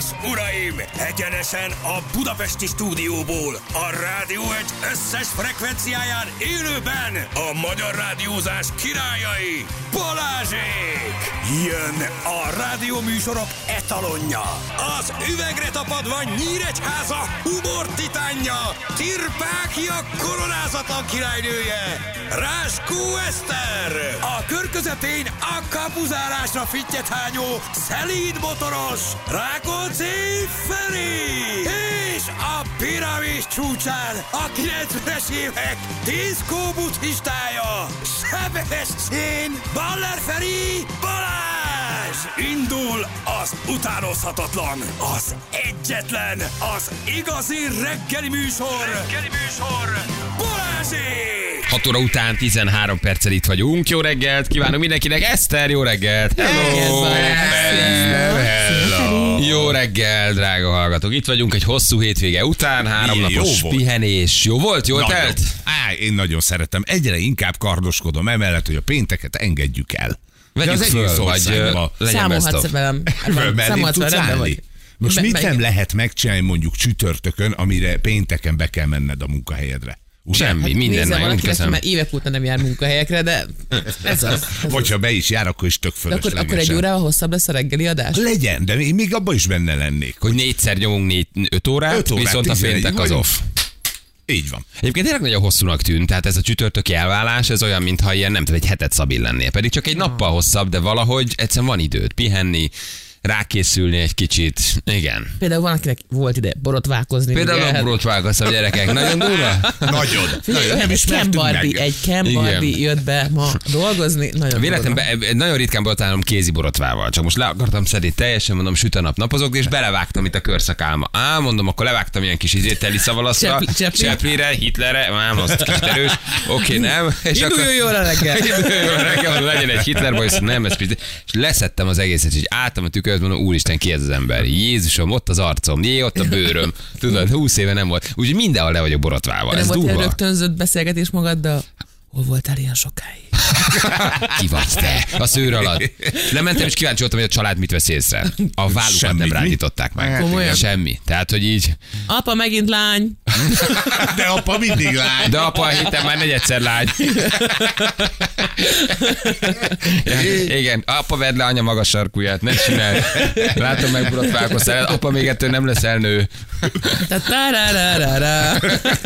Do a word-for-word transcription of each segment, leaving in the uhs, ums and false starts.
és uraim, egyenesen a budapesti stúdióból, a Rádió egy összes frekvenciáján élőben a magyar rádiózás királyai, Balázsék! Jön a rádióműsorok etalonja, az üvegre tapadva Nyíregyháza humor titánja, Tirpákia koronázatlan királynője, Ráskó Eszter! A kör közepén a kapuzárásra fittyet hányó, szelíd motoros, Rákóczi Feri! És a piramis csúcsán a kilencvenes évek diszkó buddhistája, Sebestyén Baller Feri Balázs! Indul az utánozhatatlan, az egyetlen, az igazi reggeli műsor, reggeli műsor, Balázsék! hat óra után tizenhárom perccel itt vagyunk. Jó reggelt kívánok mindenkinek. Eszter, jó reggelt. Hello. Hello. Hello. Jó reggel, drága hallgatók. Itt vagyunk egy hosszú hétvége után, háromnapos pihenés. Jó volt? Jól nagyon. telt? Á, én nagyon szeretem. Egyre inkább kardoskodom emellett, hogy a pénteket engedjük el. Vegyük az föl, vagy uh, legyen best Számolhatsz of. velem. Mellé tudsz állni? Most Be- mit meg- nem lehet megcsinálni mondjuk csütörtökön, amire pénteken be kell menned a munkahelyedre? Ugye? Semmi, minden Nézze, nagyon valaki, aki köszönöm. már évek óta nem jár munkahelyekre, de ez az. Ez Vagy ha be is jár, akkor is tök de akkor, fölöslegesen. akkor egy órával hosszabb lesz a reggeli adás? Legyen, de én még abban is benne lennék. Hogy négyszer nyomunk négy, öt órát, Öt órát, viszont a tizenegy péntek az vagyunk. off. Így van. Egyébként tényleg nagyon hosszúnak tűnt, tehát ez a csütörtöki elválás, ez olyan, mintha ilyen, nem tudom, egy hetet Szabin lennél. Pedig csak egy nappal hosszabb, de valahogy egyszerűen van időt pihenni, rákészülni egy kicsit. Igen. Például van, akinek volt ide borotválkozni. Például ugye, a hát- borotválkoztam, gyerekek. Nagyon durva. Nagyon. Figyelj, nagyon olyan nem egy Ken ismertünk Barbie, meg. egy Ken Igen. Barbie jött be ma dolgozni. Nagyon Véletlenben e- nagyon ritkán borotválom kézi borotvával. Csak most le akartam szedni teljesen, mondom, süt a nap, napozok, és belevágtam itt a körszakálma. Á, mondom, akkor levágtam ilyen kis izét, teli szavalaszra, Chaplin- Chaplin. Chaplinre, Hitlerre, ám, az kicsit erős. Oké, nem. És Induljon jól a reggel. Induljon jól a reggel, mondom, legyen egy Hitler, vagy nem, ez pizd... És leszettem az egészet, és álltam a tükört, mondom, úristen, ki ez az ember? Jézusom, ott az arcom, jé, ott a bőröm. Tudod, húsz éve nem volt. Úgyhogy mindenhol le vagyok borotválva. Nem Ez volt egy durva. rögtönzött beszélgetés magaddal? Hol voltál ilyen sokáig? Ki vagy te? A szőr alatt. Lementem, és kíváncsi voltam, hogy a család mit vesz észre. A vállukat Semmit, nem mi? rágyították meg. Komolyan? Semmi. Tehát, hogy így. Apa, megint lány. De apa mindig lány. De apa, hittem már negyedszer lány. Ja, igen, apa vedd le anya magas sarkúját, ne csinálj. Látom, megborotválkoztál. Apa még ettől nem leszel nő. Ta-ta-ra-ra-ra-ra.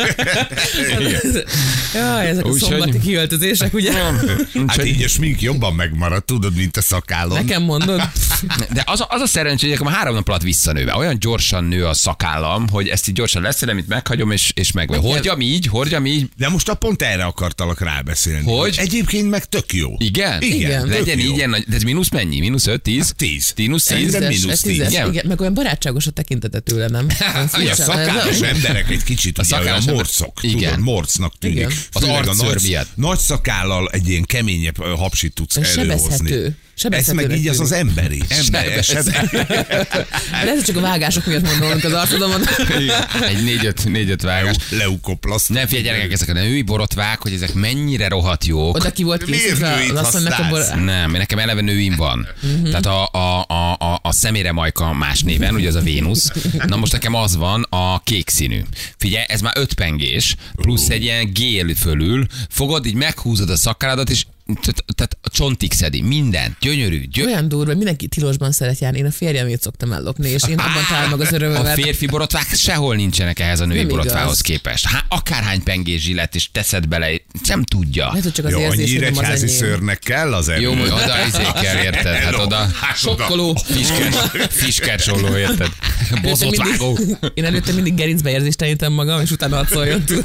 Jaj, ezek a Úgyhogy- szombati kiöltözések, ugye? Hát így a smink jobban megmarad, tudod, mint a szakállon. Nekem mondod? De az a, az a szerencsé, hogy már három nap alatt visszanőve. Olyan gyorsan nő a szakállam, hogy ezt így gyorsan leszedem, itt meghagyom, és, és meg. Hordjam így, hordjam így. De most a pont erre akartalak rábeszélni. Hogy? Egyébként meg tök jó. Igen? Igen. tök Legyen jó. így ilyen nagy, de ez mínusz mennyi? Mínusz öt, tíz? Tíz. Mínusz tíz? Szerintem Tízes, mínusz ez tízes, tíz. Igen? igen, meg olyan barátságos a tekintete tőle, nem? Ugye, a szakállas emberek egy kicsit ugye, olyan szakállas ember- morcok, Igen. tudod, morcnak tűnik. Igen. Az Főleg a arcszőr nagy, miatt. nagy szakállal egy ilyen keményebb ö, hapsit tudsz Ez előhozni. sebezhető. Ez Sebezhetőnek meg így az az tűnik. emberi. Ember, sebe... De ez csak a vágások miatt mondom, az arcodomon. Egy négy-öt, négy-öt vágás. Leukoplaszt. Nem figyelj gyerekek, ezek a női borotvák, hogy ezek mennyire rohadt jók. Oda ki volt Miért készítve nőit az asszonynak a bor... használsz? Nem, nekem eleve nőim van. Uh-huh. Tehát a, a, a, a, a szemére majka más néven, ugye az a Vénusz. Na most nekem az van a kék színű. Figyelj, ez már öt pengés, plusz egy ilyen gél fölül. Fogod, így meghúzod a szakálladat, és tehát a csontig szedi, minden, gyönyörű, gyönyörű. Olyan durva, hogy mindenki tilosban szeret járni. Én a férjemét szoktam ellopni, és én abban találom meg az örömömet. A férfi borotvák sehol nincsenek ehhez a női Nem borotvához igaz. képest. Há, akárhány pengés zsillet, és teszed bele, nem tudja. Lehet, hogy csak az Jó, a érzés, hogy nem az nyíregyházi enyém. szőrnek kell az erő. Jó, hogy oda izé kell, érted? Hát Hello. oda Hát Sokkoló. fiskercsoló, érted? Bozott Előtte vágó. mindig- Én előtte mindig gerincbeérzéstelenítem magam, és utána hadd szóljon túl.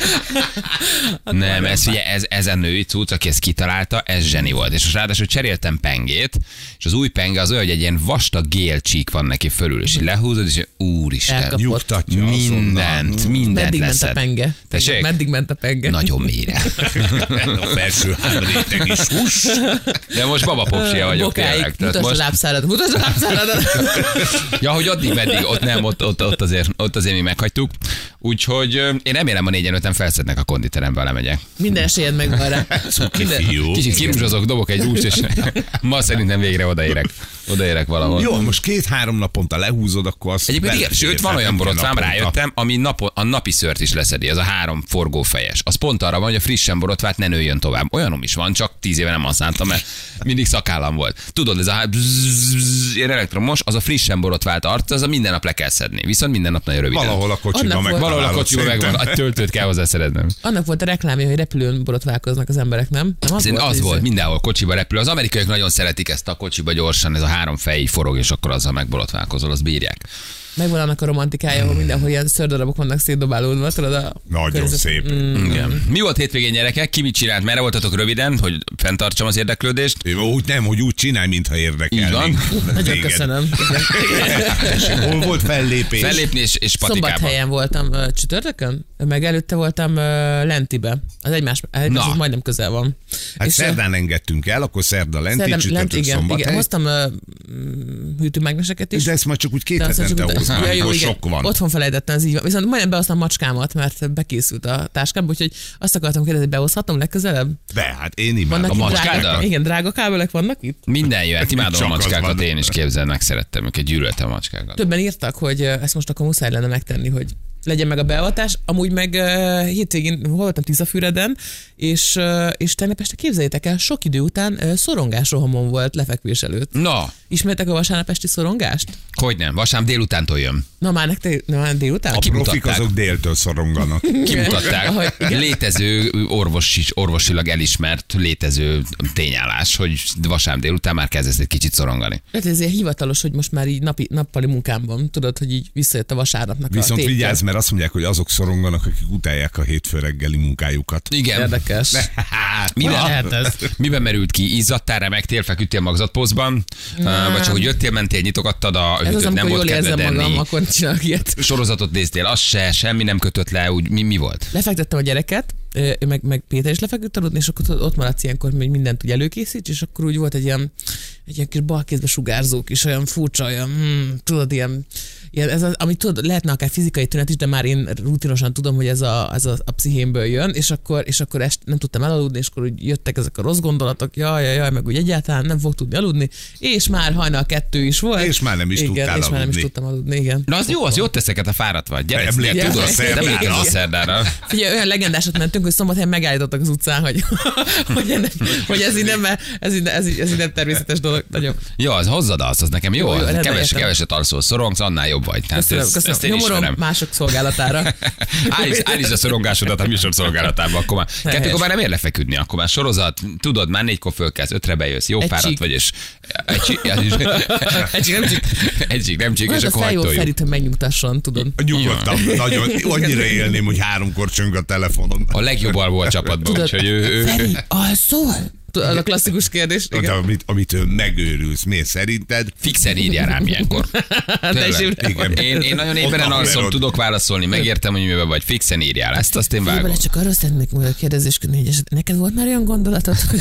Nem, ez, ugye, ez, ez a női cucc, aki ezt kitalálta, ez zseni volt. És most ráadásul cseréltem pengét, és az új penge az olyan, hogy egy ilyen vastag gélcsík van neki fölül, és így lehúzod, és úristen, Elkapott. Nyugtatja azonnal. mindent, mindent Meddig ment a leszed. penge? Tessék? Meddig ment a penge? Nagyon mélyre. A felső három réteg is hús. De most baba popsia vagyok Bokáig. tényleg. Tehát Mutasd a most, lábszáradat, mutasd a lábszáradat. ja, hogy addig meddig, ott nem, ott, ott, ott, azért, ott azért mi meghagytuk. Úgyhogy ö, én remélem a négyen öten felszednek a konditerembe, lemegyek. Minden esélyed megvan rá. Cuki fiú. Kicsit kirúzsozok, dobok egy rúst, és ma szerintem végre odaérek. Odaérek valahol. Jó, most két-három naponta lehúzod, akkor azt... Egyébként igen, sőt, van olyan borotvám, rájöttem, ami napo, a napi szört is leszedi, ez a három forgófejes. Az pont arra van, hogy a frissen borotvát ne nőjön tovább. Olyanom is van, csak tíz éve nem használtam, mert mindig szakállam volt. Tudod, ez a bzzz, ilyen elektromos, az a frissen borotvált arc, az a minden nap le kell szedni. Viszont minden nap nagyon röviden. Valahol a kocsiba meg. Valahol a kocsiba megvan, a töltőt kell hozzá szeretnem. Annak volt a reklámja, hogy repülőn borotválkoznak az emberek, nem? nem az, volt, az volt, ez... mindenhol kocsiba repül. Az amerikaiak nagyon szeretik ezt a kocsiba gyorsan, ez a három fej forog, és akkor azzal megborotválkozol, azt bírják. Megvan annak a romantikája, hogy mindenhol ilyen szördarabok vannak szétdobálódva, tudod a... Nagyon környezet... szép. Mm. Igen. Mi volt hétvégén, gyerekek? Ki mit csinált? Merre voltatok röviden, hogy fenntartsam az érdeklődést? Úgy nem, hogy úgy csinálj, mintha érdekelnék. Így van. Nagyon köszönöm. Hol volt fellépés? Fellépni és, és patikában. Szombathelyen voltam uh, csütörtökön, meg előtte voltam uh, Lentibe. Az egymás, egymás az majdnem közel van. Hát és, szerdán engedtünk el, akkor szerda Lenti, szerdán, csütörtök lent, igen, Szombathely. igen. Hoztam uh, hűtőmágneseket is. De ezt már csak úgy két De aztán hetente csak ut- hoztam, Ja, jó, amikor igen. sok van. Otthon felejtettem, ez így van. Viszont majdnem behoztam macskámat, mert bekészült a táskámba, úgyhogy azt akartam kérdezni, hogy behozhatom legközelebb? Be, hát én imádom. Vannak A itt macskádat? drága, igen, drága kábelek vannak itt? Minden jöhet, imádom a Csak az macskákat, van. én is képzel, megszerettem őket, gyűlöltem a macskákat. Többen írtak, hogy uh, ezt most akkor muszáj lenne megtenni, hogy legyen meg a beavatás. Amúgy meg uh, hétvégén hol voltam Tiszafüreden, és, uh, és tegnap este képzeljétek el, sok idő után uh, szorongás rohamon volt lefekvés előtt. Na, Ismertek a vasárnap esti szorongást? hogy nem, vasárnap délutántól jön. Na már nektek, na már délután? A profik kimutatták. azok déltől szoronganak. Kimutatták. Ahogy- igen. Létező, orvosi, orvosilag elismert létező tényállás, hogy vasárnap délután már kezdesz egy kicsit szorongani. Hát ez ilyen hivatalos, hogy most már így napi, nappali munkámban, tudod, hogy így visszajött a vasárnapnak a Viszont tétje. vigyázz, mert azt mondják, hogy azok szoronganak, akik utálják a hétfő reggeli munkájukat. Igen. Érdekes. Miben, lehet ez? miben merült ki? Izzadtál, remegtél, feküdtél magzatpózban? Vagy csak hogy jöttél, mentél, nyitogattad a Ez az, hűtőt, nem amikor volt jól érzem kedved magam, enni. akkor csinálok ilyet. Sorozatot néztél, az se, semmi nem kötött le, úgy mi, mi volt? Lefektettem a gyereket, ö, meg, meg Péter is lefeküdt aludni, és akkor ott maradsz ilyenkor, hogy mindent úgy előkészíts, és akkor úgy volt egy ilyen, egy ilyen kis balkézbe sugárzó kis, olyan furcsa, olyan, hmm, tudod, ilyen, ilyen ez az, amit tudod, lehetne akár fizikai tünet is, de már én rutinosan tudom, hogy ez a, ez a, a pszichémből jön, és akkor, és akkor est nem tudtam elaludni, és akkor úgy jöttek ezek a rossz gondolatok, jaj, jaj, jaj, meg úgy egyáltalán nem fog tudni aludni, és már hajnal kettő is volt. És már nem is igen, tudtál és már nem is aludni. tudtam aludni, igen. Na az jó, az jót tesz ezeket a fáradt vagy. Gyere, Emlékezz tudod, a szerdára. emlékezz a szerdára. Figyelj, olyan legendásat mentünk, hogy szombathelyen megállítottak az utcán, hogy, hogy, ennek, hogy ez, így nem, ez, így, ez, így, ez így nem természetes dolog. Nagyon. Jó, az hozzad azt, az nekem jó. Jó, jó, rendben, Keves, értem. keveset alszol, szorongsz, annál jobb vagy. Tehát Köszönöm, ezt, köszönöm. ezt én Nyomorom ismerem. mások szolgálatára. Állíts, állíts a szorongásodat a műsor szolgálatába, akkor már kettőkor már nem ér lefeküdni, akkor már sorozat, tudod, már négykor fölkelsz, ötre bejössz, jó Egy fáradt csík. vagy, és egy csík, egy Egy nem csak egy csík, nem csík, és olyan a akkor fejjól hagytól jó. Ferit, hogy megnyugtasson, tudod. Nyugodtan, nagyon, annyira élném, hogy háromkor csöng a telefonon. A legjobb alvó a csapatban, Tudod, úgyhogy ő, ő, Feri, alszol? Tudod, az a klasszikus kérdés. De Igen. amit, amit ő megőrülsz, miért szerinted? fixen írjál rám ilyenkor. Te is Tényleg. ébren vagy. Én, én nagyon éberen Ott alszom, haverod. tudok válaszolni, megértem, hogy miben vagy, fixen írjál. Ezt azt én vágom. Bele csak arról szeretnék kérdezésködni, hogy eset- neked volt már olyan gondolatod, hogy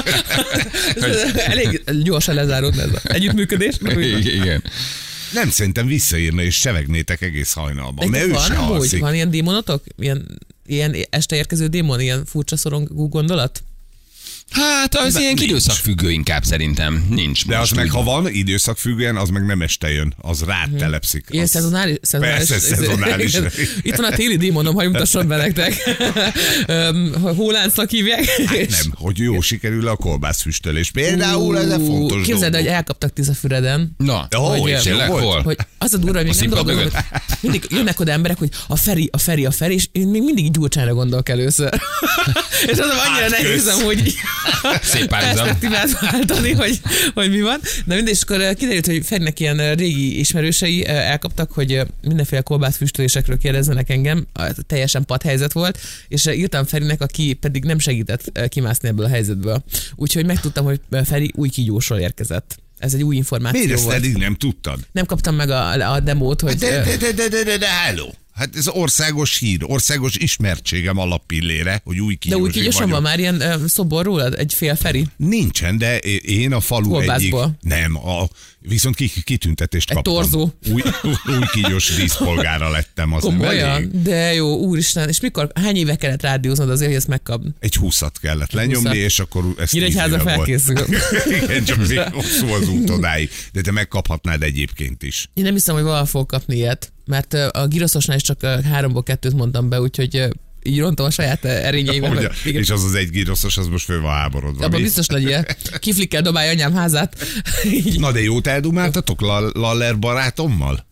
elég gyorsan lezáródna ez az együttműködés? Igen. Nem, szerintem visszaírna és sevegnétek egész hajnalban. Mert Nektek ő se van, amúgy, alszik. van ilyen démonotok? Ilyen, ilyen este érkező démon, ilyen furcsa szorongó gondolat? Hát az ilyen nincs. időszakfüggő inkább szerintem. Nincs. De az most meg, úgy. ha van időszakfüggően, az meg nem este jön. Az rád telepszik. Ilyen Az- szezonális? szezonális Persze, szezonális. Itt van a téli démonom, ha mutasson be nektek. Öm, Hóláncnak hívják. Hát nem, hogy jó sikerül a kolbászfüstölés. Például ez egy fontos Képzeld, dolog. hogy elkaptak Tiszafüreden. Na, Ó, hogy és tényleg jó volt? hol? Hogy az a durva, hogy még nem színpad dolgozom, mögött? hogy mindig jönnek oda emberek, hogy a Feri, a Feri, a Feri, és én még mindig Gyurcsányra gondolok először. és az annyira Hát, nehéz, kösz. hogy Szép párhuzam. perspektívát váltani, hogy, hogy mi van. De mindegy, és akkor kiderült, hogy Ferinek ilyen régi ismerősei elkaptak, hogy mindenféle kolbászfüstölésekről kérdezzenek engem, teljesen padhelyzet volt, és írtam Ferinek, aki pedig nem segített kimászni ebből a helyzetből. Úgyhogy megtudtam, hogy Feri új kígyósról érkezett. Ez egy új információ Miért ezt volt. eddig nem tudtad? Nem kaptam meg a, a demót, hogy... De, de, de, de, de, de, de hello. Hát ez országos hír, országos ismertségem alappillére, hogy új De kígyós úgy kígyósan van már ilyen uh, szobor rólad? Egy fél Feri? Nincsen, de én a falu Kolbászból. egyik... Nem, a, viszont kitüntetést Egy kaptam. torzó. Új, új kígyós díszpolgára lettem. Az Komolyan? De jó, úristen. És mikor, hány éve kellett rádióznod azért, hogy ezt megkapd? Egy húszat kellett lenyomni, húszat. és akkor ezt Nyíregyháza felkészül. Igen, csak még hosszú az út odáig. De te megkaphatnád egyébként is. Én nem hiszem, hogy valahol fogok kapni ilyet, mert a giroszosnál is csak háromból kettőt mondtam be, úgyhogy így rontom a saját erényeimet. Ugye, és az az egy gyroszos, az most föl van háborodva. Abban biztos legyél. Kiflikkel dobálja anyám házát. Így. Na de jót eldumáltatok Laller barátommal?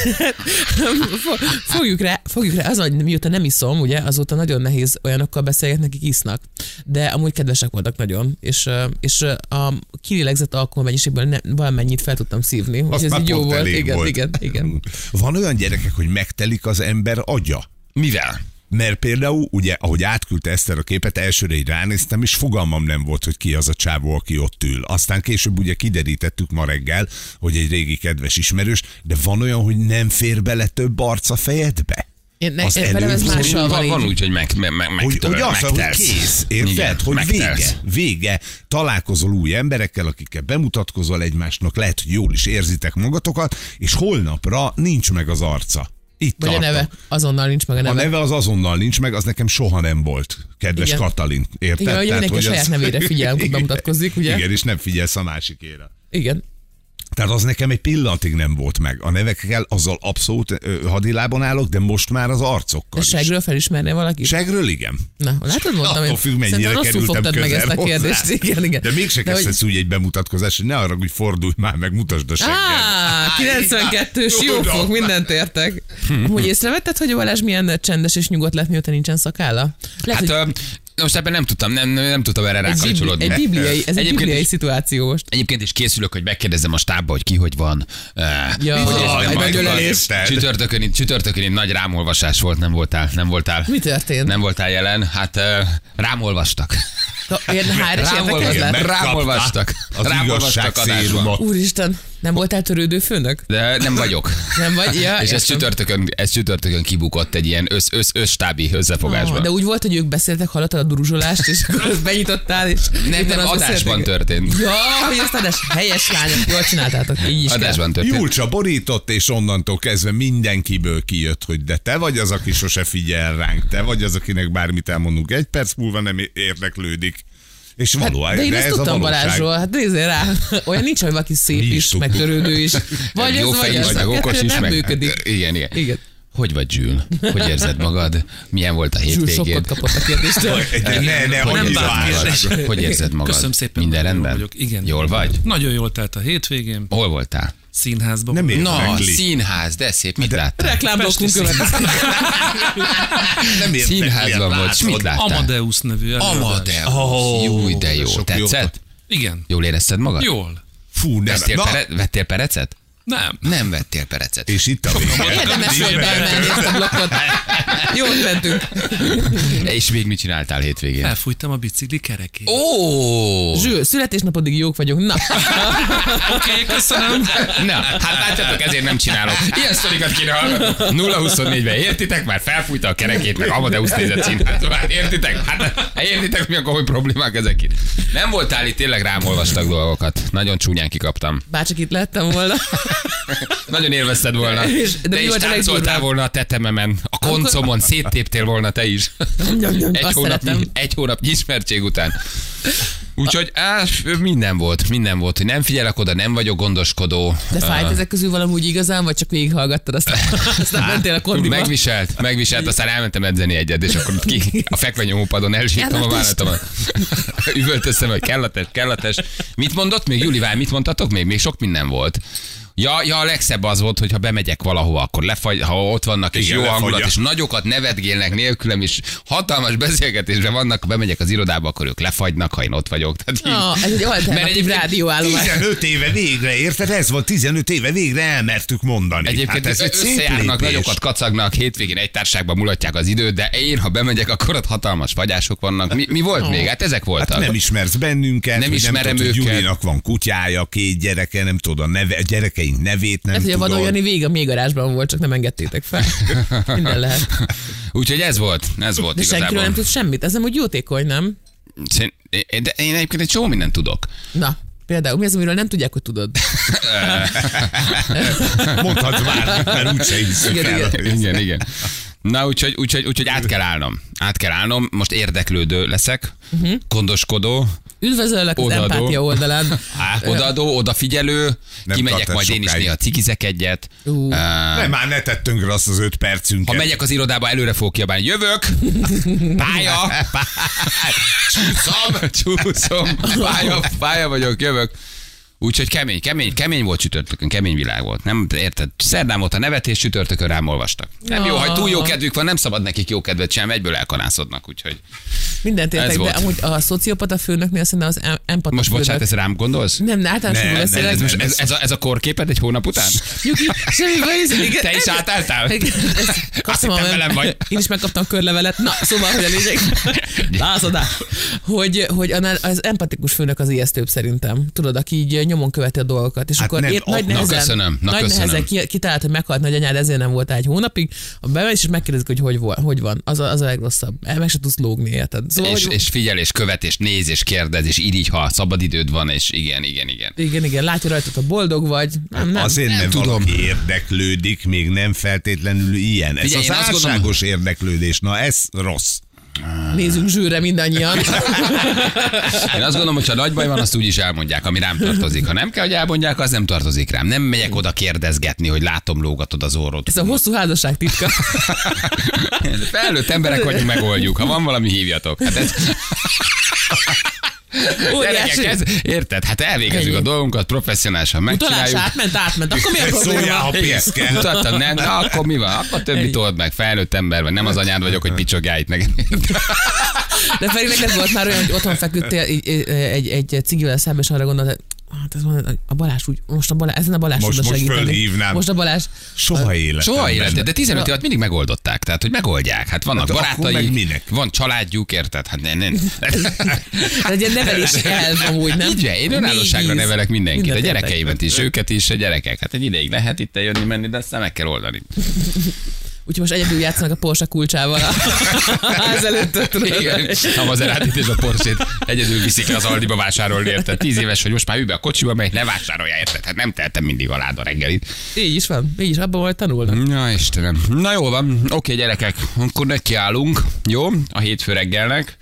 fogjuk rá, fogjuk rá. Az, hogy mióta nem iszom, ugye, azóta nagyon nehéz olyanokkal beszélgetni, akik isznak. De amúgy kedvesek voltak nagyon. És, és a kilélegzett alkoholmennyiségből ne, valamennyit fel tudtam szívni. Azt ez már így jó pont volt. elég Igen, volt. igen, igen. Van olyan gyerekek, hogy megtelik az ember agya? Mivel? Mert például, ugye, ahogy átküldte Eszter a képet, elsőre így ránéztem, és fogalmam nem volt, hogy ki az a csávó, aki ott ül. Aztán később ugye kiderítettük ma reggel, hogy egy régi kedves ismerős, de van olyan, hogy nem fér bele több arc a fejedbe? Én, ne, Az én, velem ez előző- mással van, Van, van így. úgy, hogy meg, meg, meg, Hogy, megtör, hogy, az, hogy megtelsz. kész, érted? Igen, hogy megtelsz. vége, vége, találkozol új emberekkel, akikkel bemutatkozol egymásnak, lehet, hogy jól is érzitek magatokat, és holnapra nincs meg az arca. Itt Vagy a tartok. neve. Azonnal nincs meg a A neve. neve az azonnal nincs meg, az nekem soha nem volt, kedves Igen. Katalin. Érted? Igen, hogy Tehát, mindenki a saját az- nevére figyel, amikor Igen. bemutatkozik, ugye? Igen, és nem figyelsz a másikére. Igen. Tehát az nekem egy pillanatig nem volt meg. A nevekkel azzal abszolút ö, hadilában állok, de most már az arcokkal De is. segről felismerné valaki? Segről igen. Na, látod, mondtam, Attól függ, mennyire szerintem rosszul kerültem fogtad meg közel ezt a hozzá. kérdést. Igen, igen. De mégse De hogy- kezdesz úgy egy bemutatkozás, hogy ne arra, hogy fordulj már, meg mutasd a segged. Á, kilencvenkettős jó Tudom. fog, mindent értek. Amúgy észrevetted, hogy a Balázs milyen csendes és nyugodt lett, mióta nincsen szakálla? Lehet, Hát hogy ö, most ebben nem tudtam, nem, nem tudtam erre egy, bibli, rákapcsolódni. egy bibliai, ez egy Egyébként bibliai is- szituáció most. Egyébként is készülök, hogy megkérdezzem a stábba, hogy ki hogy van. Uh, Ja, hogy Jaj, érzed nagy magad. ölelés. Csütörtökön, itt- csütörtökön itt nagy rámolvasás volt, nem voltál, nem voltál. Mi történt? Nem voltál jelen, hát uh, rámolvastak. Ilyen há er es Rámolvastak. érdekezlet? Megkapta Rámolvastak. az Rámolvastak adásban. igazságszérumot. Úristen, nem voltál törődő főnök? De nem vagyok. Nem vagy? Ja, És ez értem. csütörtökön, ez csütörtökön kibukott egy ilyen össz, össz, összstábi összefogásban. Ah, de úgy volt, hogy ők beszéltek, hallottad a duruzsolást, és akkor azt benyitottál, és... nem, nem, azt adásban beszéltek. történt. Ja, hogy azt adás, helyes lányok, jól csináltátok, így is kell. Adásban történt. Julcsa borított, és onnantól kezdve mindenkiből kijött, hogy de te vagy az, aki sose figyel ránk, te vagy az, akinek bármit elmondunk, egy perc múlva nem érdeklődik. És valóan, Hát, de én ezt ez a tudtam valóság. Balázsról, hát nézzél rá. Olyan nincs, hogy valaki szép Mi is is, tudtuk. meg törődő is. Vagy ez, Jó vagy fej is, ez. meg A okos kettő is, nem meg... működik. Igen, igen. Igen. Hogy vagy, Zsül? Hogy érzed magad? Milyen volt a Zsül hétvégéd? sokkot kapott a kérdéstől. Ne, ne, ne, Hogy hogy érzed bánt magad? kérdés. Hogy érzed magad? Köszönöm szépen. Minden nagyon jól rendben? vagyok. Igen. Jól vagy? Nagyon jól telt a hétvégén. Hol voltál? Színházban. Nem voltam. értem. Na, Megli. színház, de szép. Mit láttál? Reklámblokkunk Pesti következik. nem értek, Színházban miért volt. És mit láttál? Amadeus nevű előadás. Amadeus. Oh, Júj, de jó. sok Tetszett? Igen. Jól érezted magad? Jól. Fú, nem. Vettél, Na, pere, vettél perecet? Nem. Nem vettél perecet. és itt a vége. Érdemes volt bemenni ezt a blokkot. Jól mentünk. És még mit csináltál hétvégén? Elfújtam a bicikli kerekét. Ó! Zsül, születésnapodig jók vagyunk. Na, Oké, okay, köszönöm. Na, hát látjátok, ezért nem csinálok. Ilyen sztorikat kéne hallgatni. nulla huszonnégyben értitek? Már felfújta a kerekét, meg Amadeus nézett színházba. Hát értitek? Hát értitek, mi a komoly problémák ezek itt? Nem voltál itt, tényleg rám olvastak dolgokat. Nagyon csúnyán kikaptam. bárcsak itt lettem volna. Nagyon élvezted volna. És- de De mi is volt a táncoltál legdurvább? volna a tetememen, a koncomon, széttéptél volna te is. Nyom, nyom, Egy azt hónap, szeretem. egy hónap ismertség után. Úgyhogy á, minden volt, minden volt, hogy nem figyelek oda, nem vagyok gondoskodó. De fájt ezek közül valamúgy igazán, vagy csak végighallgattad, aztán, aztán mentél a kondiba? Megviselt, megviselt, aztán elmentem edzeni egyet, és akkor ki a fekvenyomópadon elsírtam a vállalatomat. Üvöltöztem, hogy kellates, kellates. Mit mondott még, Julivál, mit mondtatok még? Még sok minden volt. Ja, ja, a legszebb az volt, hogyha bemegyek valahova, akkor lefagy, ha ott vannak, és Igen, jó lefagyja. hangulat, és nagyokat nevetgélnek nélkülem, és hatalmas beszélgetésben vannak, ha bemegyek az irodába, akkor ők lefagynak, ha én ott vagyok. Tehát így, Ah, ez egy alternatív egyébként rádióállomás. tizenöt éve végre, érted? Ez volt tizenöt éve végre elmertük mondani. Egyébként hát ez egy szép összejárnak, lépés. nagyokat kacagnak, hétvégén egy társaságban mulatják az időt, de én, ha bemegyek, akkor ott hatalmas fagyások vannak. Mi, mi volt még? Hát ezek voltak. Hát nem ismersz bennünket, Nem hogy ismerem nem tudod, hogy őket. Julinak van kutyája, két gyereke, nem tudod, a neve, a gyerekei barátaink nevét nem Ez, hogy a tudod. Vadon Jani vég a mélygarázsban volt, csak nem engedtétek fel. Minden lehet. Úgyhogy ez volt, ez volt De senkiről igazából. nem tud semmit. Ez nem úgy jótékony, nem? Szerint- De én egyébként egy csomó mindent tudok. Na, például mi az, amiről nem tudják, hogy tudod? Mondhatsz már, mert úgyse hiszük Igen, el. igen. Igen, igen. Na, úgyhogy, úgyhogy, úgyhogy át kell állnom. Át kell állnom, most érdeklődő leszek, uh-huh. gondoskodó, Üdvözöllek az Odaadó. empátia oldalán. odaadó, odafigyelő, Nem kimegyek tart majd el én is sokáig. néha cikizek egyet. Ú. Uh, Nem, már ne tettünk rá azt az öt percünket. ha megyek az irodába, előre fogok kiabálni, jövök, pálya, csúszom, csúszom, pálya, pálya vagyok, jövök. Úgyhogy kemény, kemény, kemény volt csütörtökön, kemény világ volt. Nem érted? Szerdán volt a nevetés, csütörtökön rám olvastak. Nem jó, ha túl jó kedvük van, nem szabad nekik jó kedvet sem, egyből elkanászodnak, úgyhogy Mindent Ez értek, de volt. amúgy a szociopata főnöknél szerintem az em- empata most főnök. bocsánat, ez rám gondolsz? Nem, általánosan Nem, beszélek. Ez, most, nem, ez, ez, a, ez a korképed egy hónap után? Nyugi, semmi baj, igen. Te is átálltál? Igen, ezt kaptam hittem a- velem vagy. Én is megkaptam körlevelet. Na, szóval, hogy a lényeg. Látszod át. Hogy, hogy annál az empatikus főnök az ijesztőbb szerintem. Tudod, aki így nyomon követi a dolgokat. És Hát akkor nem, ér, nagy na, nehezen, köszönöm, na, nagy köszönöm. nehezen ki, kitalált, hogy meghalt nagyanyád, ezért nem voltál egy hónapig. A bemegy, és megkérdezik, hogy hogy, vol, hogy van. Az a, az a legrosszabb. El meg se tudsz lógni, érted? Szóval, És, hogy, és figyel, és követ, és néz, és kérdez, és irigy, ha szabadidőd van, és igen, igen, igen. igen, igen, látja rajtad, hogy boldog vagy. Nem, nem. Azért Nem nem, tudom. valaki érdeklődik, még nem feltétlenül ilyen. Ez Figyelj, az én azt gondolom- álságos érdeklődés, na ez rossz. Nézzünk zsűrre mindannyian. Én azt gondolom, hogy ha nagy baj van, azt úgy is elmondják, ami rám tartozik. Ha nem kell, hogy elmondják, az nem tartozik rám. Nem megyek oda kérdezgetni, hogy látom, lógatod az orrod. Ez a hosszú házasság titka. Felnőtt emberek vagyunk, megoldjuk. Ha van valami, hívjatok. Hát ez... Óriási. Gyerekek, ez, érted? Hát elvégezzük Ennyi. a dolgunkat, professzionálisan Utalás megcsináljuk. átment, átment. Akkor mi a Szóljál, probléma? ha Igen. pénz kell. Mutattam, nem, na akkor mi van? Akkor többi Ennyi. told meg, felnőtt ember vagy, nem az anyád vagyok, hogy picsogjál itt nekem. De Feri, neked volt már olyan, hogy otthon feküdtél egy, egy, egy, egy cigivel szemben, és arra gondoltad, hát ez van, a Balázs úgy, most a Balázs, ezen a Balázs Most- tudna most segíteni. fölhívnám. Most a Balázs. Soha életemben. Soha életed, de tizenöt évet mindig megoldották, tehát hogy megoldják. Hát vannak Hát akkor barátai, meg minek? van családjuk, érted? Hát nem, nem. Ez egy ilyen nevelési elv amúgy, nem? Így van, én önállóságra Négy íz. nevelek mindenkit, a Mindent értek. gyerekeimet is, őket is, a gyerekek. Hát egy ideig lehet itt jönni, menni, de aztán meg kell oldani. Úgyhogy most egyedül játszanak a Porsche kulcsával a ház előtt. tudod. Igen, a Maserati és a Porsét egyedül viszik le az Aldiba vásárolni, érted? Tíz éves, hogy most már ül be a kocsiba, mely ne vásárolja, érted? Hát nem tehetem mindig alád a reggelit. Így is van, így is, abban majd tanulnak. Na Istenem. Na jól van, oké gyerekek, akkor nekiállunk, jó? A hétfő reggelnek.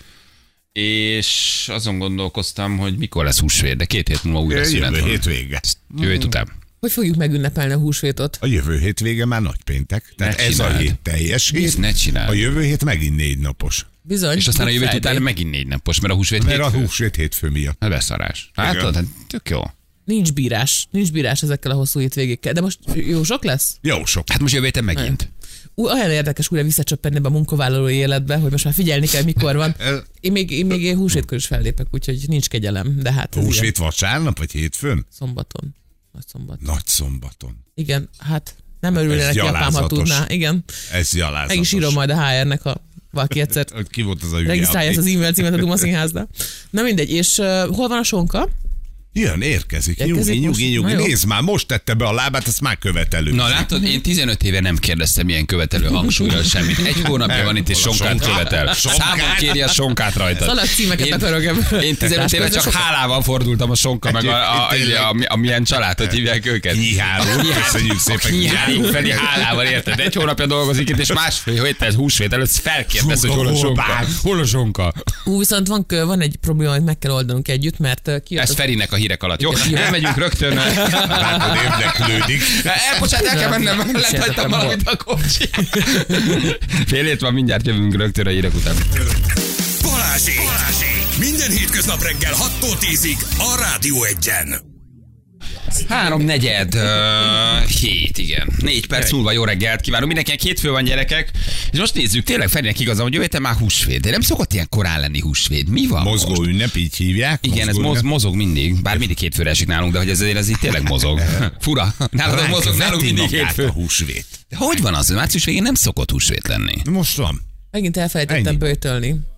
És azon gondolkoztam, hogy mikor lesz húsvét, de két hét múlva újra szünet Jövő van. hét vége. Jövő hét után. Hogy fogjuk megünnepelni a húsvétot? A jövő hét vége már nagy péntek. Tehát Ne ez a csináld. hét teljes hét. Ne csináld. A jövő hét megint négy napos. Bizony. És aztán a jövő hét Friday. után megint négy napos, mert a húsvét Mert a hétfő. húsvét hétfő miatt. Hát beszarás. Látod? Hát tök jó. Nincs bírás. Nincs bírás ezekkel a hosszú hétvégékkel. De most jó sok lesz? Jó sok. Hát most jövő héten megint. Ú, olyan érdekes újra visszacsöppenni ebbe a munkavállalói életbe, hogy most már figyelni kell, mikor van. Én még, én még én húsvétkor is fellépek, úgyhogy nincs kegyelem, de hát ez Húsvét ilyen. vasárnap, vagy hétfőn? Szombaton. Nagy szombat. Nagy szombaton. Igen, hát nem örülne Ez neki apám, ha gyalázatos. tudná. Igen. Ez gyalázatos. Meg is írom majd a há er-nek, ha valaki egyszer Hogy ki volt az a hülye? regisztrálja ezt aki- az e-mail címet a Duma Színháznál. Na mindegy, és uh, hol van a sonka? Jön, érkezik. Érkezik Nyugi, most? nyugi, nyugi. Na jó. Nézd már, most tette be a lábát, ezt már követelő. Na látod, én tizenöt éve nem kérdeztem ilyen követelő hangsúlyra semmit. Egy hónapja van itt, és Hol a sonkát sonka? követel. Sonkát? Számon kéri a sonkát rajta. Szalagcímeket Én- akarok ebből. Én tizenöt éve csak hálával fordultam a sonka, meg a, a, a, a, a milyen család, hogy hívják őket. Nyiháló. Köszönjük szépen. Nyiháló Feri hálával, érted? Egy hónapja dolgozik itt, és másfél héttel húsvét előtt felkérdez, hogy hol a sonka. Hol a sonka? Ú, viszont van, van egy probléma, amit meg kell oldanunk együtt, mert uh, kijött Ez az- Ferinek a hírek alatt. Jó, nem megyünk rögtön. Látod, érdeklődik. El, bocsánat, el kell mennem, lett hagytam valamit a kocsi. Fél hét van, mindjárt jövünk rögtön a hírek után. Balázsi! Balázsi! Minden hétköznap reggel hattól tízig a Rádió Egyen. Három negyed, uh, hét, igen. Négy perc múlva jó reggelt kívánunk. Mindenkinek hétfő van, gyerekek. És most nézzük, tényleg Ferinek igazam, hogy jövő héten már húsvét. De nem szokott ilyen korán lenni húsvét. Mi van Mozgó most? ünnep, így hívják. Igen, ez Mozgó moz, ünnep. mozog mindig, bár mindig hétfőre esik nálunk, de hogy ez, ez így tényleg mozog. Fura. Nálad Ránk mozog, nálunk veti mindig magát hétfő. a húsvét. De hogy van az, hogy március végén nem szokott húsvét lenni? Most van. Megint elfelejtettem Ennyi. böjtölni.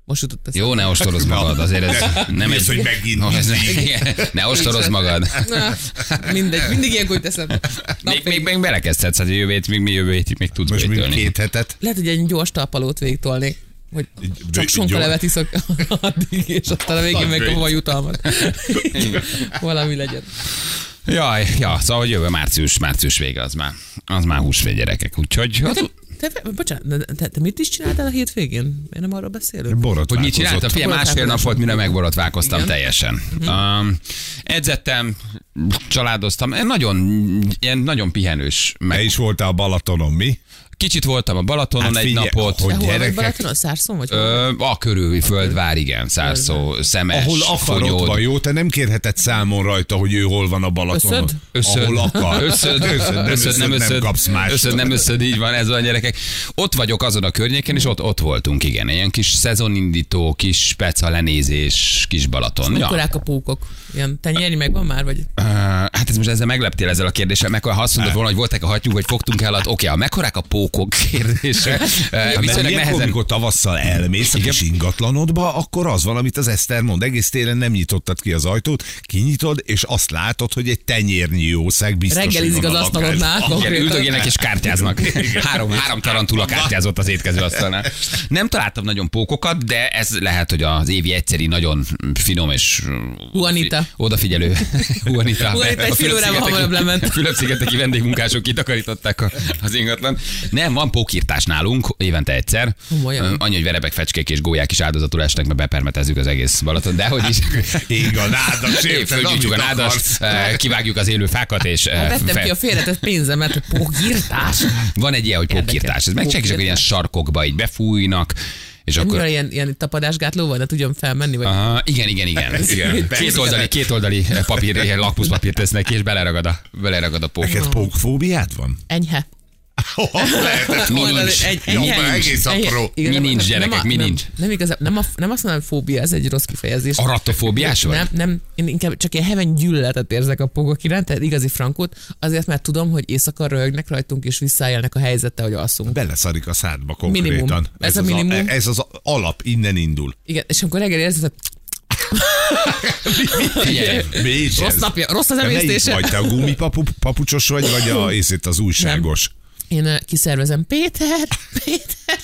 Most jutott ezt. Jó, ne ostorozd magad, azért ez nem mi egy... az, hogy megint No, ez, mindig? ne ostorozd magad. Na, mindegy, mindig ilyenkor teszem. Még, még, még belekezdhetsz, hát jövő hét, még, még jövő hétig még tudsz Most még bétölni. két hetet. Lehet, hogy egy gyors talpalót végigtolnék. Hogy csak Gy- sonkalevet iszok addig, és aztán a végén megkapom a jutalmat. Valami legyen. Jaj, ja, szóval hogy jövő március, március vége, az már, az már húsvét gyerekek, úgyhogy... Hát, Te, bocsánat, de te, te mit is csináltál a hétvégén? Én nem arról beszélünk? hogy mit csináltam? Figyelj, másfél nap volt, mire megborotválkoztam Igen. teljesen. Um, edzettem, családoztam, nagyon, ilyen nagyon pihenős. Meg... Te is voltál a Balatonon, mi? Kicsit voltam a Balatonon Hát egy figyelj, napot. hogy Te hol vagy gyerekek- Balatonon? Szárszon vagy? hol? Ö, a körüli földvár, igen, Szárszó, Szemes, Ahol akar, ott Fonyód. van, jó? Te nem kérheted számon rajta, hogy ő hol van a Balatonon. Összöd? Összöd. Ahol akar. Összöd, összöd, nem összöd, nem összöd, nem kapsz más. összöd, nem összöd, így van, ez van, gyerekek. Ott vagyok azon a környéken, és ott, ott voltunk, igen. Ilyen kis szezonindító, kis speca lenézés, kis Balaton. Ja. Mekkorák a pókok? Ilyen tenyérnyi megvan már? Vagy? Uh, hát ez most ezzel megleptél ezzel a kérdéssel, mekkora, ha azt mondod volna, hogy voltak a hattyúk, vagy fogtunk el, oké, okay, a mekkorák a pókok kérdése. Uh, Mert viszonylag ilyenkor, nehezen. amikor tavasszal elmész a kis ingatlanodba, akkor az van, amit az Eszter mond. Egész télen nem nyitottad ki az ajtót, kinyitod, és azt látod, hogy egy tenyérnyi jószág biztos, Reggelizik hogy van az a asztalodnál. lakásban. Igen, Konkrétan. üldögélnek és kártyáznak. Három, három tarantula kártyázott az étkezőasztalnál. Nem találtam nagyon pókokat, de ez lehet, hogy az évi egyszeri nagyon finom és Juanita. odafigyelő. Juanita. Juanita egy A fél órával Fülöp-szigeteki- hamarabb lement. Fülöp-szigeteki vendégmunkások kitakarították a- az ingatlan. Nem, van pókírtás nálunk, évente egyszer. Komolyan? Ö, Annyi, hogy verebek, fecskék és gólyák is áldozatul esnek, mert bepermetezzük az egész Balaton. De hogy is. Ég a nádas, érted, Fölgyújtjuk a amit nádast, akarsz. eh, kivágjuk az élő fákat, és eh, Vettem fe- ki a félretett pénzemet, hogy pókírtás. van egy ilyen, hogy Érdekes. pókírtás. Ez meg csak, csak ilyen sarkokba így befújnak, és Akkor... akkor... Ilyen, ilyen tapadásgátló van, de tudjon felmenni? Vagy... Aha, igen, igen, igen. igen. Két oldali, két oldali papír, ilyen lakmuszpapírt tesznek ki, és beleragad a, beleragad a pók. Neked pókfóbiád van? Enyhe. Lehetett Mi volna. nincs? Egy, Jó, enyhe. mert egész Enyhe. apró. Igen, Mi nem- nincs, nem- gyerekek, nem a- mi nem- nincs? Nem, igazán, nem, a, nem azt mondom, hogy fóbia, ez egy rossz kifejezés. Aratofóbiás vagy? Nem, nem, én inkább csak ilyen heven gyűlöletet érzek a pókok iránt, tehát igazi frankót, azért, mert tudom, hogy éjszaka röhögnek rajtunk, és visszaélnek a helyzettel, hogy alszunk. Beleszarik a szádba konkrétan. Minimum. Ez a az minimum. ez az alap, innen indul. Igen, és amikor reggel érzed, hogy Figyelj, Mi is rossz ez? napja, rossz az Te melyik emésztése. vagy, te a gumipapucsos vagy, vagy a, észét az újságos? Én eh, kiszervezem, Péter, Péter,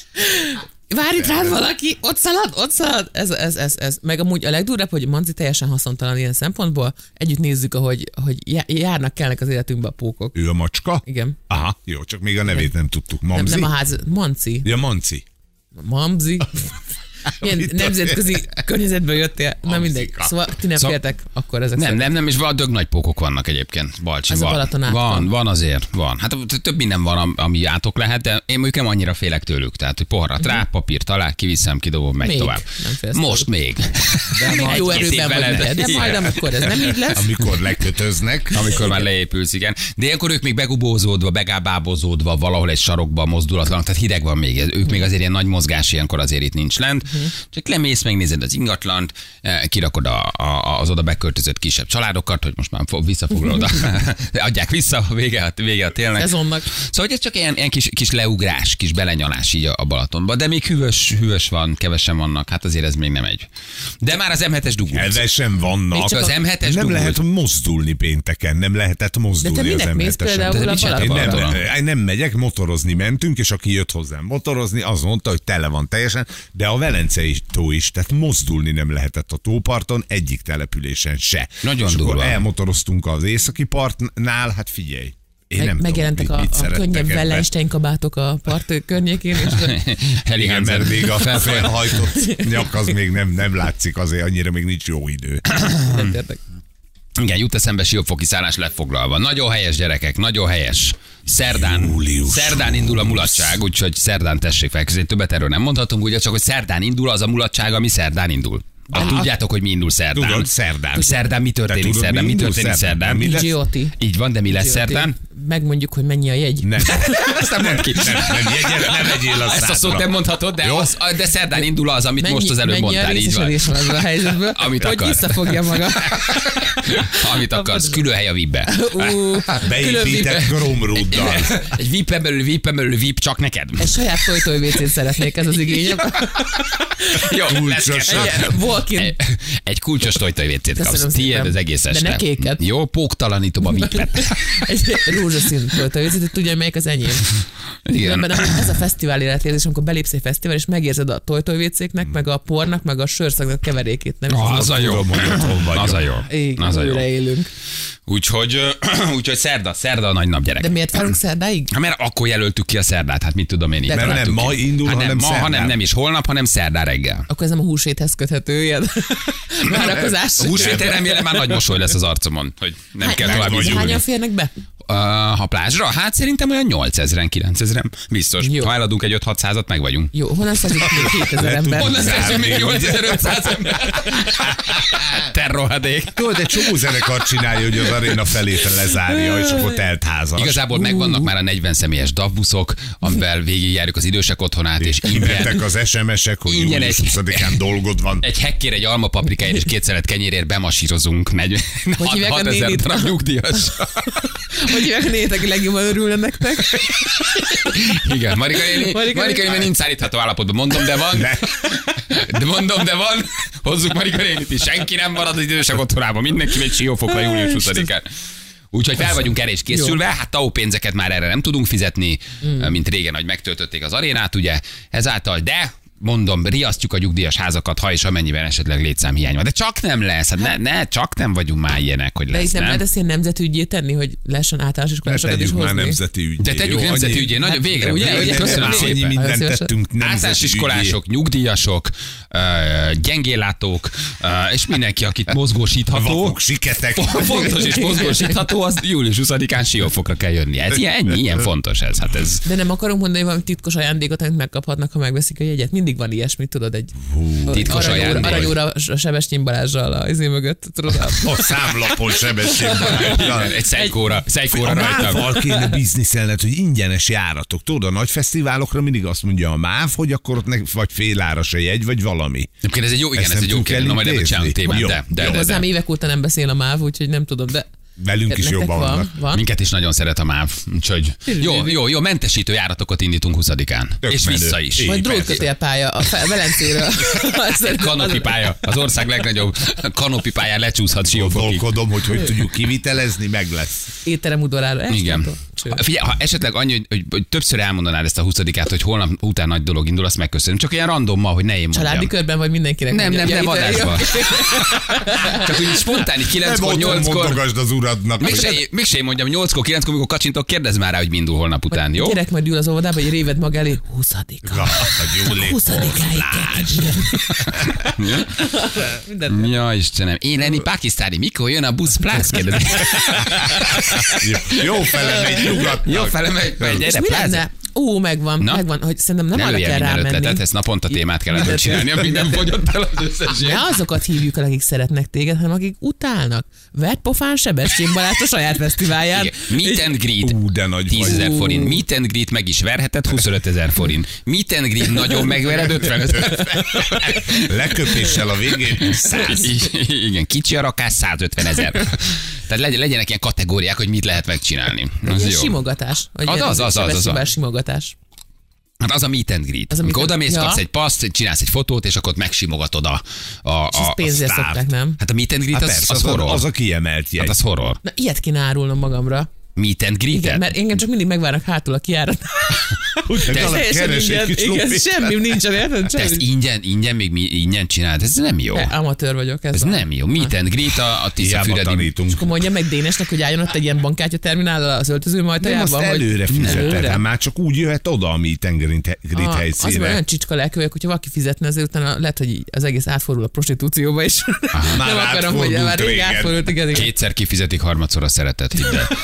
várj itt rád valaki, ott szalad, ott szalad. Ez, ez, ez, ez. Meg amúgy a legdurvább, hogy Manci teljesen haszontalan ilyen szempontból. Együtt nézzük, ahogy, hogy já- járnak, kellnek az életünkbe a pókok. Ő a macska? Igen. Aha, jó, csak még a nevét nem tudtuk. Nem, Mamzi? nem a ház, Manci. Ja, Manci. Mamzi. Milyen Mit nemzetközi környezetből jöttél. Na Mamzika. mindegy. Szóval ti nem Szóval- féltek, akkor ezek Nem, szerint. nem, nem, és van dög nagy pókok vannak egyébként, Balcsi. Ez a van. Balaton át van, van. van azért, van. Hát t- több minden van, am- ami átok lehet, de én mondjuk nem annyira félek tőlük. Tehát, hogy poharat rá, papírt alá, kiviszem, kidobom, megy Még tovább. nem félsz Most még. De még jó Egy-két erőben évvel vagy el- neked, de majd Igen. amikor ez nem így lesz. Amikor lekötöznek. Amikor már leépülsz, igen. De ilyenkor ők még begubózódva, begábábozódva, valahol egy sarokban mozdulatlan, tehát hideg van még. Ők még azért ilyen nagy mozgás, ilyenkor azért itt nincs lent. Csak lemész, megnézed az ingatlant, eh, kirakod a, a, az oda beköltözött kisebb családokat, hogy most már fo- visszafoglalod, a- adják vissza, vége, a- vége a télnek. Szezonnak. Szóval hogy ez csak ilyen, ilyen kis, kis leugrás, kis belenyalás így a, a Balatonba, de még hűvös, hűvös van, kevesen vannak, hát azért ez még nem egy. De már az em hetes dugult. Kevesen vannak. Még csak Az em hetes Nem dugult. lehet mozdulni pénteken, nem lehetett mozdulni De te minek az mész em hetesen. például De a mit csináltál Én nem, Balatonon? én nem megyek, motorozni mentünk, és aki jött hozzám motorozni, az mondta, hogy tele van teljesen, de a Velencei tó is, tehát mozdulni nem lehetett a tóparton, egyik településen se. Nagyon és akkor durva. elmotoroztunk az északi partnál, hát figyelj. Én Meg, nem megjelentek tudom, a, mit, mit a szerettek könnyebb ebbe. Wellenstein kabátok a part környékén, és Heli Igen, Hansen. mert még a Felfel- felhajtott nyak az még nem, nem látszik, azért annyira még nincs jó idő. nem értek. Igen, jut eszembe Siófoki szállás lefoglalva. Nagyon helyes, gyerekek, nagyon helyes. Szerdán, Július szerdán indul a mulatság, úgyhogy szerdán tessék felkészíteni. Többet erről nem mondhatunk, ugye csak, hogy szerdán indul az a mulatság, ami szerdán indul. Ah, tudjátok, hogy mi indul szerdán. Tudod, szerdán. Szerdán mi történik tudod, szerdán? mi Mi indul történik szerdán? szerdán? Mi lesz? Gioti. Így van, de mi lesz Gioti. szerdán? megmondjuk, hogy mennyi a jegy. Nem. Ezt nem mondd ki. Nem, nem, jegyet nem egyél a Ezt a szót szádra. nem mondhatod, de, az, de szerdán indul az, amit most az előbb mennyi mondtál, a így van. részesedés van ebből a helyzetből, Amit hogy akar. visszafogja maga. Amit akarsz, külön hely a vé i pbe. Uh, Beépített kromrúddal. Egy vé i pem belül, vé i pem belül, vé i pé csak neked. egy saját tojtóvécét szeretnék, ez az igényem. Jó, Kulcsos. lesz kell. Egy walk-in. Egy, egy kulcsos tojtojvécét kapsz. Köszönöm Tiéd szépen. az egész De este. ne kéket. Jó, póktalanítom a vé i pet. Egy rózsaszín tojtóvécét, hogy tudja, melyik az enyém. Igen. Ebben ez a fesztivál életérzés, amikor belépsz egy fesztivál, és megérzed a tojtóvécéknek, meg a pornak, meg a sörszagnak keverékét. Nem Ah, az a jó. Tudom, hogy otthon vagyok. Az a jó. Igen, Az a jó. újra élünk. Úgyhogy, ö, úgyhogy szerda, szerda a nagy nap, gyerek. De miért várunk szerdáig? Hát mert akkor jelöltük ki a szerdát, hát mit tudom én így. De Mert nem találtuk ma ki. indul, hát nem hanem ma, szerdán. hanem nem is holnap, hanem szerdán reggel. Akkor ez nem a húsvéthez köthető ilyen várakozás. A húsvéten remélem már nagy mosoly lesz az arcomon, hogy nem kell tovább vagyunk. izgulni. Hányan férnek be? Uh, ha plázsra? Hát szerintem olyan nyolcezren, kilencezren. Biztos. Jó. Ha eladunk egy öt-hatszázat, meg vagyunk. Jó, honnan szerzik még hétezer ember? Honnan Zárni, szerzünk még ugye? nyolcezer-ötszáz ember? Terrohadék. Tudod, egy csomó zenekar csinálja, hogy az aréna felé lezárja, és akkor telt házas. Igazából megvannak már a negyven személyes davbuszok, amivel végigjárjuk az idősek otthonát, és ingyen, Mentek az es em esek, hogy Ingyen július egy- huszadikán dolgod van. egy hekkér, egy alma paprikáért és két szelet kenyérért bemasírozunk negyven hívják a hatezer nénit? darab nyugdíjas. Hogy hívják a nétek, legjobban örülne nektek? Igen, Marika néni, Marika Marika néni. néni nincs szállítható állapotban, mondom, de van. Ne. De mondom, de van. Hozzuk Marika nénit is. Senki nem marad az idősek otthonában. Mindenki megy Siófokra július huszadikán. Úgyhogy fel vagyunk erre is készülve, hát tau pénzeket már erre nem tudunk fizetni, mm. mint régen, hogy megtöltötték az arénát, ugye, ezáltal, de mondom, riasztjuk a nyugdíjas házakat, ha és amennyiben esetleg létszámhiány van. De csak nem lesz, hát ne, ne, csak nem vagyunk már ilyenek, hogy De lesz, itt nem nem? lehet ezt ilyen nemzetügyé tenni, hogy lehessen általános iskolásokat is Tegyük már hozni? nemzeti ügyé. De tegyük jó? nemzeti Annyi- ügyé, nagyon Hát, végre, ugye, végre, ugye, köszönöm ugye, szépen. Annyi Nagyon mindent szívesen. tettünk Általános nemzeti ügyé. iskolások, nyugdíjasok, ö, gyengéllátók, ö, és mindenki, akit mozgósítható. Vakok, siketek. Fontos és mozgósítható, az július huszadikán Siófokra kell jönni. Ez ilyen, ennyi, ilyen fontos ez. Hát ez. De nem akarunk mondani valami titkos ajándékot, amit megkaphatnak, ha megveszik a jegyet. Mindig van ilyesmi, tudod, egy Titkos aranyóra, ajándék. aranyóra a Sebestyén Balázsral a izé mögött, tudod. a- A számlapon Sebestyén Balázs. Egy szejkóra, szejkóra A rajta. mávval kéne bizniszelned, hogy ingyenes járatok. Tudod, a nagy fesztiválokra mindig azt mondja a MÁV, hogy akkor ott ne, vagy féláras a jegy, vagy valami. Egyébként ez egy jó, igen, Ezt ez nem egy jó tudjuk kérdés. Na majd ebből elintézni. csinálunk témát, Jó. de, de, Jó, de, Hozzám de. évek óta nem beszél a MÁV, úgyhogy nem tudom, de Velünk is nektek jobban van, vannak. van. Minket is nagyon szeret a MÁV, úgyhogy jó, jó, jó, mentesítő járatokat indítunk huszadikán. Tök És menő. vissza is. Így, Vagy persze. drótkötélpálya a Fe- Velencéről. Kanopipálya. Az ország legnagyobb kanopipályán lecsúszhat Siófokig. Gondolkodom, hogy hogy tudjuk kivitelezni, meg lesz. Étterem udvarára. Ezt Igen. tudom. Cső. Figyelj, ha esetleg annyi, hogy, hogy, hogy többször elmondanád ezt a huszadikát, hogy holnap után nagy dolog indul, azt megköszönöm. Csak ilyen random ma, hogy ne én mondjam. Családi körben vagy mindenkinek? Nem, mondja? nem, nem, Ja, étterem- adásban. Csak úgy spontán, így kilenckor, Nem otthon nyolckor. mondogasd az uradnak. Még hogy- se, még se én mondjam, nyolckor, kilenckor, amikor kacsintok, kérdezz már rá, hogy mi indul holnap után, jó? Gyerek majd ül az óvodába, hogy réved maga elé. Huszadika. Na, a jó lép. Huszadikáig kell kinyírni. Mindent. Ja, Istenem. Én lenni pakisztáni, mikor jön a busz plász? Kérdezi. Jó fele megy nyugatnak. Jó fele megy, megy, És gyere, mi pláz. lenne? Ó, megvan, Na? megvan, hogy szerintem nem Ne arra lőjél kell minden rámenni. ötletet, ezt naponta témát kellett Mindent- csinálni, amíg nem fogyott el az összes Ne azokat hívjuk el, akik szeretnek téged, hanem akik utálnak. Vert pofán Sebestyén Balázs a saját fesztiválján. Igen. Meet and greet, Ú, de nagy vagy. tízezer forint. Meet and greet meg is verheted, huszonöt ezer forint. Meet and greet nagyon megvered, ötvenöt. Leköpéssel a végén száz. Igen, kicsi a rakás, százötven ezer. Tehát legy- legyenek ilyen kategóriák, hogy mit lehet megcsinálni. Az Ilyen jó. simogatás. Vagy Az, ilyen az, az, az, az, Sebestyén az. Balázs simogatás. Hát az a meet and greet. Az a meet Amikor and- odamész, ja. kapsz egy paszt, csinálsz egy fotót, és akkor ott megsimogatod a, a, a, És ezt a pénzért sztárt. szokták, nem? Hát a meet and greet Hát az, persze, az, az, horror. az a kiemelt jegy. Hát az horror. Na, ilyet kéne árulnom magamra. Meet and greet. Igen, mert engem csak mindig megvárnak hátul a kiárat. Utána Teljesen keres egy ingyen, kis igen, lopét. semmi nincsen, érted? Te ezt Semmi. ingyen, ingyen, még mi, ingyen csinálod. Ez nem jó. Te, amatőr vagyok. Ez, Ez van. nem jó. Meet and greet a, a Hiába Tiszafüredi. tanítunk. Akkor mondja meg Dénesnek, hogy álljon ott egy ilyen bankkártya terminállal az öltöző Nem, majtajában. azt hogy- előre fizeted, Előre? hát már csak úgy jöhet oda a meet and greet Ah, az helyszínre. olyan csicska lelkű vagyok, hogyha valaki fizetne, azért utána lehet, hogy így az egész átfordul a prostitúcióba is. Már Nem akarom, hogy átfordult már rég régen. átfordult, igen, igen. Kétszer kifizetik, harmadszor a szeretet, hidd el. Tehát, hogy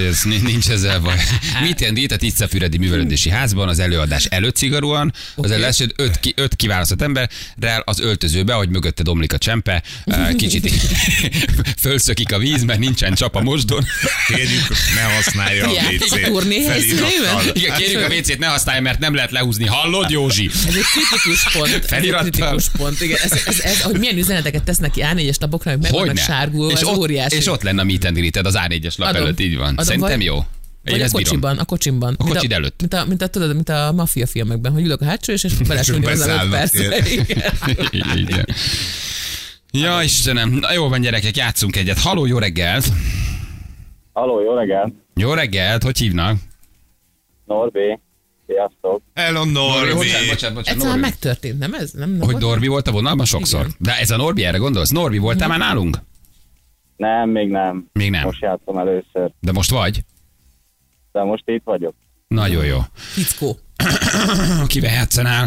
ez, nincs ezzel baj. Mit indít a Tiszafüredi Művelődési Házban az előadás előtt szigorúan, az Oké. első öt, ki, öt kiválasztott emberrel az öltözőbe, ahogy mögötte domlik a csempe, kicsit fölszökik a víz, mert nincsen csap a mosdon. Kérjük, ne használja a Játék vécét. turné helyszíneiben? felirattal. Igen, kérjük a vécét, ne használj, mert nem lehet lehúzni. Hallod, Józsi? Ez egy kritikus pont. Ez egy Felirattal. kritikus pont. Igen, ez, ez, ez, hogy milyen üzeneteket tesznek ki á négyes lapokra, hogy meg vannak Hogyne? sárgulva, És az ott, óriási. és ott lenne a meet and greeted az á négyes lap Adom. előtt, így van. Adom, Szerintem vagy- jó. Én Vagy a ezt bírom. kocsiban, a kocsimban. A Mint kocsid előtt. Mint a, mint a, tudod, mint a maffia filmekben, hogy ülök a hátsó, és, és belesülni hozzá öt beszállnak, percre. Igen. Igen. Ja, Istenem. Na jó van, gyerekek, játszunk egyet. Haló, jó reggelt. Halló, jó reggelt! Jó reggelt, hogy hívnak? Norbi, sziasztok! Hello, Norbi. Norbi. Bocsánat, bocsánat, bocsánat, Egyszer már Norbi. megtörtént, nem ez? Nem, nem Hogy volt? Norbi volt a vonalban sokszor? Igen. De ez a Norbi, erre gondolsz? Norbi, voltál már nálunk? Nem, még nem. Még nem. Most játszom először, De most vagy? de most itt vagyok. Nagyon jó. Fickó. Kivel játszanál?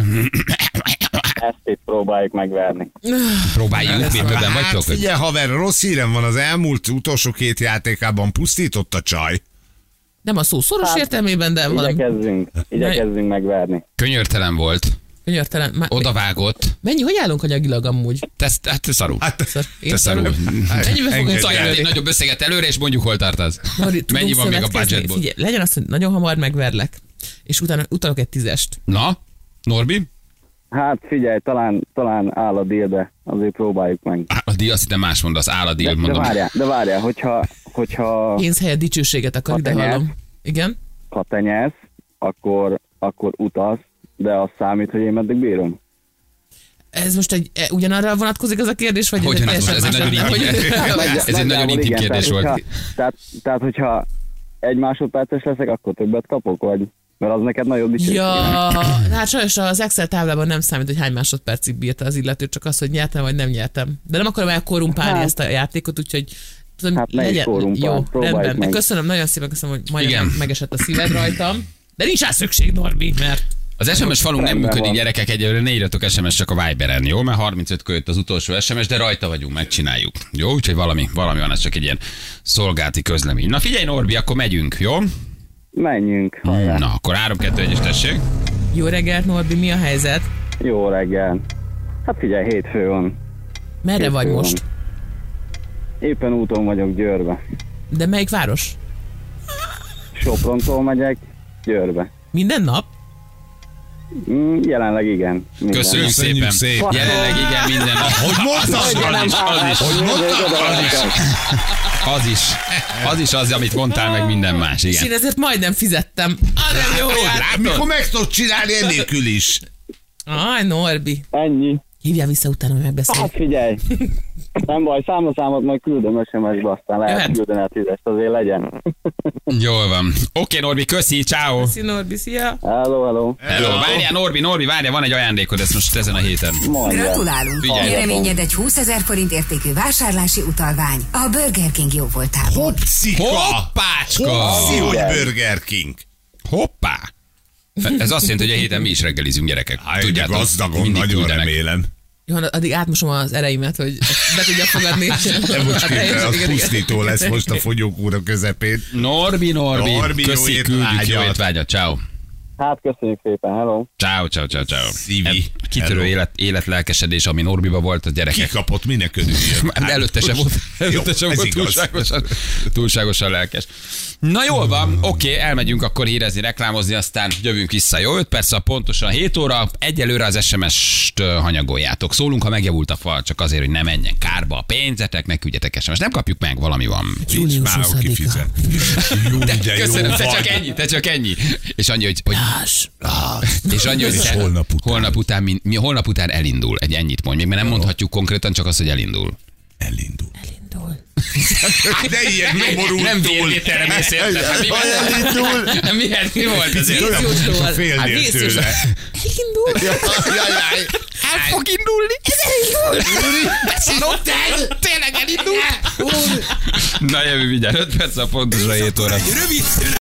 Ezt itt próbáljuk megverni. Próbáljuk, miben Hát vagytok? figyelj, haver, rossz hírem van, az elmúlt utolsó két játékában pusztított a csaj. Nem a szó szoros értelmében, de valami Igyekezzünk, igyekezzünk megverni. Könyörtelen volt. könyörtelen. Má- Odavágott. Mennyi, hogy állunk anyagilag amúgy? Te, te, te szarul. Hát, Szar- Én Te szarul. Mennyibe fog Engedj ez el. Ajánl egy kerülni? nagyobb összeget előre, és mondjuk hol tartasz. Mari, tudunk Mennyi van még a szövetkezni? budgetból? Figyelj, legyen az, hogy nagyon hamar megverlek, és utána utalok egy tízest. Na, Norbi? Hát figyelj, talán, talán áll a deal, de azért próbáljuk meg. A díj, azt hittem más mondasz, áll a díj, De, de mondom. várjál, de várjál, hogyha, hogyha Pénz helyett dicsőséget akar, Ha ide te nyersz. hallom. Igen? ha te nyersz, akkor, akkor utaz, de az számít, hogy én meddig bírom. Ez most egy, e, ugyanarra vonatkozik az a kérdés, vagy Hogyan ez, az most? Ez egy nagyon hogy- intim- Ez egy nagyon Nagyjából intim igen, kérdés tehát, volt. Hogyha, tehát, tehát, hogyha egy másodperces leszek, akkor többet kapok, vagy? Mert az neked nagyon dicsőség. Ja, hát sajnos az Excel táblában nem számít, hogy hány másodpercig bírta az illető, csak az, hogy nyertem vagy nem nyertem. De nem akarom elkorrumpálni Hát. ezt a játékot, úgyhogy tudom, Hát ne is korrumpálj, jó, próbáljuk rendben. meg. Köszönöm, nagyon szépen köszönöm, hogy majdnem Igen. meg, megesett a szíved rajtam. De nincs rá szükség, Norbi, mert Az es em es falunk nem Rendben működik, van. gyerekek, egyelőre ne írjatok es em es csak a Viberen, jó? Mert harmincötkor jött az utolsó es em es, de rajta vagyunk, megcsináljuk. Jó? Úgyhogy valami, valami van, ez csak egy ilyen szolgálati közlemény. Na figyelj, Norbi, akkor megyünk, jó? Menjünk, hajrá. Na, akkor három kettő egyes tessék. jó reggelt, Norbi, mi a helyzet? Jó reggel. Hát figyelj, hétfő van. Merre Hétfő vagy van. most? Éppen úton vagyok Győrbe. De melyik város? Soprontól megyek Győrbe. Minden nap? Mm, jelenleg igen. Minden. Köszönjük Köszönjük szépen. szépen. Jelenleg igen, minden nap. Hogy mondtad? Az is, az is, az is. Hogy Az is. Az is. Az is az, amit mondtál, meg minden más, És én igen. ezért majdnem fizettem. Ah, nem jó Lát, jár. mikor meg tudod csinálni ennélkül is. Aj, Norbi. Ennyi. Hívjál vissza utána, hogy megbeszéljük. Hát figyelj. Nem baj, számlaszámot majd küldöm es em es-be, aztán lehet Jöhet. küldeni a tízest, azért legyen. Jól van. Oké, Norbi, köszi, ciao. Szia, Norbi, szia. Hello, hello. Hello. Várjál, Norbi, Norbi, várjál, van egy ajándékod, ezt most ezen a héten. Mondja. Gratulálunk! Figyelj. Nyereményed egy húszezer forint értékű vásárlási utalvány a Burger King jó voltából. Hopszika. Hoppácska! Hopszi, hogy Igen. Burger King. Hoppá! Ez azt jelenti, hogy a héten mi is reggelizünk, gyerekek. Háj, Tudjátok, gazdagon, mindig nagyon küldenek. remélem. Jó, addig átmosom az ereimet, hogy ezt be tudja fogadni. De most A képzel, az teljességet, igen. pusztító lesz most a fogyókúra közepén. Norbi, Norbi, Norbi, jó köszi, küldjük, jó étvágyat. étvágyat, ciao. Hát köszönjük szépen, hello. Ciao, ciao, ciao, ciao. Szívi. Eb- Kitörő Hello. élet, életlelkesedés, ami Norbiba volt, a gyerekek. Kikapott, minek körüljön. De előtte sem volt, előtte sem ez volt igaz. túlságosan, túlságosan lelkes. Na jól van, oké, elmegyünk akkor hírezni, reklámozni, aztán jövünk vissza. Jó, öt perc, pontosan hét óra. Egyelőre az es em es-t ö, hanyagoljátok. Szólunk, ha megjavult a fal, csak azért, hogy ne menjen kárba a pénzetek, ne küldjetek es em es. Nem kapjuk meg, valami van. Nincs Július már, aki huszadika. fizet. Jó, de jó Köszönöm, te vagy. csak ennyi, te csak ennyi. És annyi, hogy, hogy és annyi, hogy És te- holnap után. holnap után, mi, mi, holnap után elindul. Egy ennyit mondj, még mert nem mondhatjuk konkrétan, csak az, hogy elindul. Elindul. Elindul. De ilyen nyomorult Nem túl. vérvételre mész, érted? Hát mi- Elindul. Mi, mi volt ez? Kicsit olyan, Vízjósló. mintha Hát félnél vízjósló. tőle. Elindul. Jajjaj. El fog indulni. Ez elindul. Beszélottel. Tényleg elindul. Na jövő, vigyázz, öt perc a pontosan hét óra. Rövid